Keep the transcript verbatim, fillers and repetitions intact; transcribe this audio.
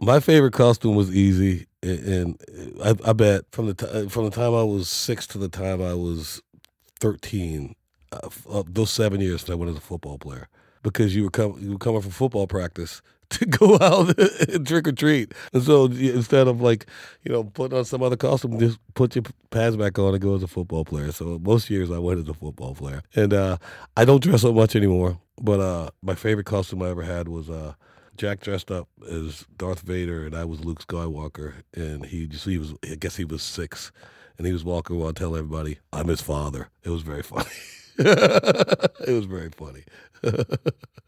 My favorite costume was easy, and I, I bet from the t- from the time I was six to the time I was thirteen, uh, uh, those seven years I went as a football player because you were com- you were coming from football practice to go out and trick or treat, and so instead of like you know putting on some other costume, just put your pads back on and go as a football player. So most years I went as a football player, and uh, I don't dress up much anymore. But uh, my favorite costume I ever had was uh, Jack dressed up as Darth Vader, and I was Luke Skywalker, and he just he was I guess he was six, and he was walking around telling everybody I'm his father. It was very funny. It was very funny.